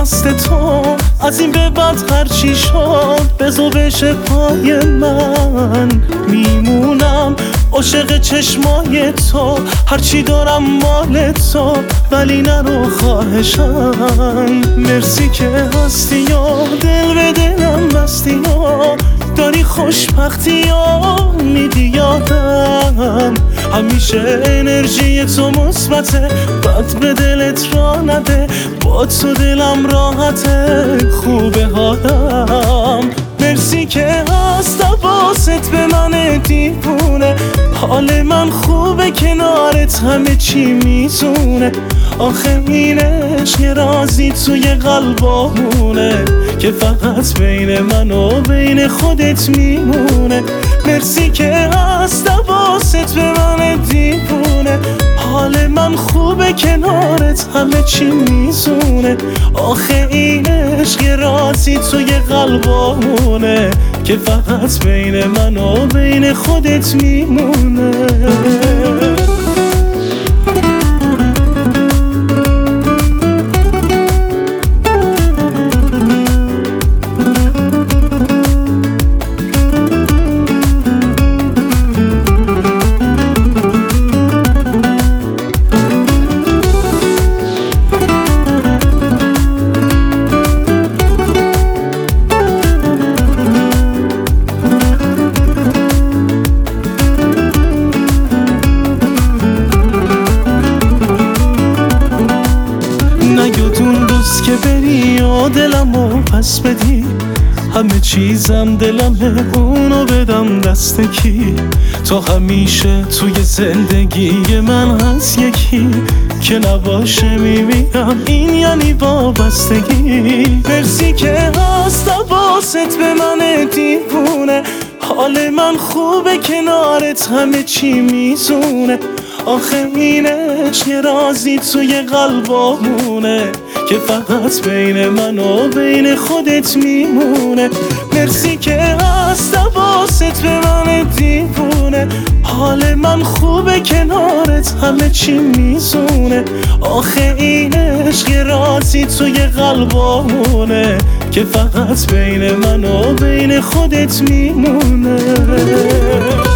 راست تو. از این به بعد هرچی شد بزو بشه پای من، میمونم عاشق چشمای تو، هرچی دارم مال تو، ولی نرو خواهشم. مرسی که هستی یا دل به دلم بستی یا داری خوشبختی یا میدی یادم. همیشه انرژی تو مثبته، بد به دلت را نده، با تو دلم راحته، خوبه حالم. مرسی که هست حواست به من دیوونه، حال من خوبه کنارت همه چی میزونه. آخه این عشق یه رازی توی قلبامونه که فقط بین من و بین خودت میمونه. مرسی که هست حواست به من دیوونه، حال من خوبه کنارت همه چی میزونه. آخه این عشق یه رازی توی قلبامونه که فقط بین من و بین خودت میمونه. که بری و دلمو پس بدی، همه چیزم دلمه اونو بدم دست کی. تو همیشه توی زندگی من هست، یکی که نباشه میمیرم، این یعنی وابستگی. مرسی که هست حواست به من دیوونه، حال من خوبه کنارت همه چی میزونه. آخه این عشق یه رازی توی قلبامونه که فقط بین من و بین خودت میمونه. مرسی که هست حواست به من دیوونه، حال من خوبه کنارت همه چی میزونه. آخه این عشق یه رازی توی قلبامونه که فقط بین من و بین خودت میمونه.